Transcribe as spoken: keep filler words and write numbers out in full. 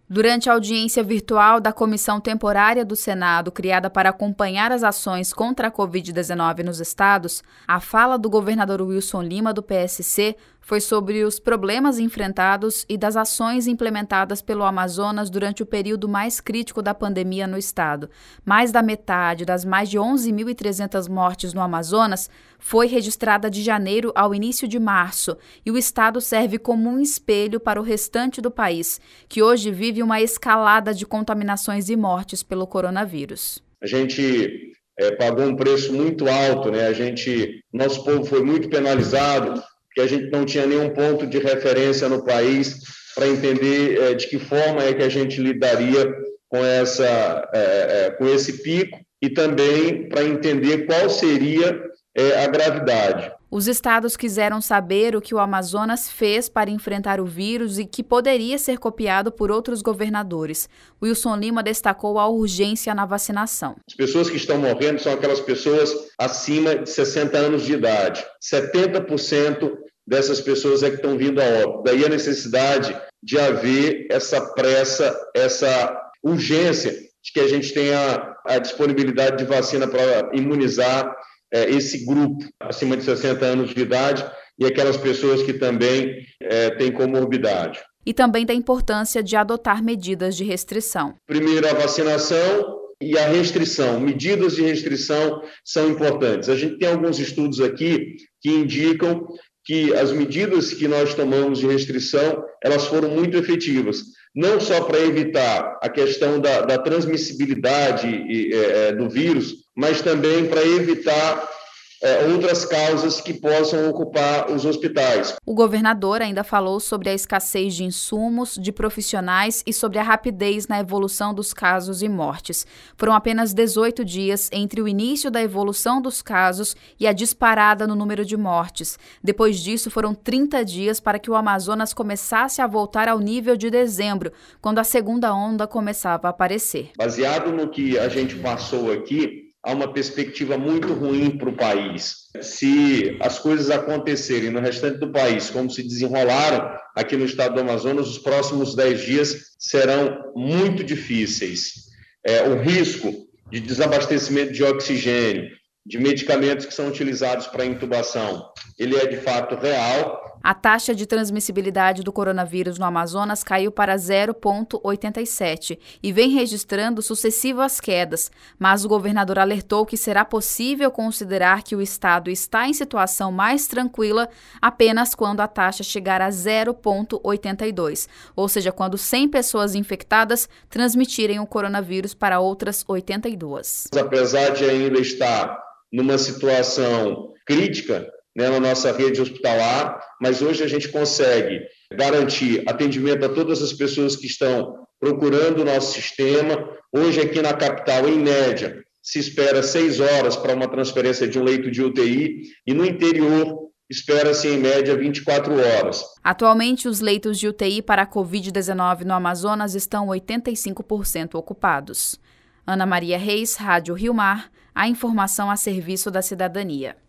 Durante a audiência virtual da Comissão Temporária do Senado, criada para acompanhar as ações contra a covid dezenove nos estados, a fala do governador Wilson Lima, do P S C, foi sobre os problemas enfrentados e das ações implementadas pelo Amazonas durante o período mais crítico da pandemia no estado. Mais da metade das mais de onze mil e trezentas mortes no Amazonas foi registrada de janeiro ao início de março, e o estado serve como um espelho para o restante do país, que hoje vive uma escalada de contaminações e mortes pelo coronavírus. A gente é, pagou um preço muito alto, né? A gente, nosso povo foi muito penalizado, porque a gente não tinha nenhum ponto de referência no país para entender é, de que forma é que a gente lidaria com, essa, é, é, com esse pico e também para entender qual seria é, a gravidade. Os estados quiseram saber o que o Amazonas fez para enfrentar o vírus e que poderia ser copiado por outros governadores. Wilson Lima destacou a urgência na vacinação. As pessoas que estão morrendo são aquelas pessoas acima de sessenta anos de idade. setenta por cento dessas pessoas é que estão vindo a óbito. Daí a necessidade de haver essa pressa, essa urgência de que a gente tenha a disponibilidade de vacina para imunizar esse grupo acima de sessenta anos de idade e aquelas pessoas que também é, têm comorbidade. E também da importância de adotar medidas de restrição. Primeiro, a vacinação e a restrição. Medidas de restrição são importantes. A gente tem alguns estudos aqui que indicam que as medidas que nós tomamos de restrição, elas foram muito efetivas. Não só para evitar a questão da, da transmissibilidade e, é, do vírus, mas também para evitar é, outras causas que possam ocupar os hospitais. O governador ainda falou sobre a escassez de insumos, de profissionais e sobre a rapidez na evolução dos casos e mortes. Foram apenas dezoito dias entre o início da evolução dos casos e a disparada no número de mortes. Depois disso, foram trinta dias para que o Amazonas começasse a voltar ao nível de dezembro, quando a segunda onda começava a aparecer. Baseado no que a gente passou aqui, há uma perspectiva muito ruim para o país. Se as coisas acontecerem no restante do país, como se desenrolaram aqui no estado do Amazonas, os próximos dez dias serão muito difíceis. É, o risco de desabastecimento de oxigênio, de medicamentos que são utilizados para intubação, ele é de fato real. A taxa de transmissibilidade do coronavírus no Amazonas caiu para zero vírgula oitenta e sete e vem registrando sucessivas quedas, mas o governador alertou que será possível considerar que o estado está em situação mais tranquila apenas quando a taxa chegar a zero vírgula oitenta e dois, ou seja, quando cem pessoas infectadas transmitirem o coronavírus para outras oitenta e duas. Apesar de ainda estar numa situação crítica, né, na nossa rede hospitalar, mas hoje a gente consegue garantir atendimento a todas as pessoas que estão procurando o nosso sistema. Hoje aqui na capital, em média, se espera seis horas para uma transferência de um leito de U T I e no interior espera-se em média vinte e quatro horas. Atualmente, os leitos de U T I para a covid dezenove no Amazonas estão oitenta e cinco por cento ocupados. Ana Maria Reis, Rádio Rio Mar, a informação a serviço da cidadania.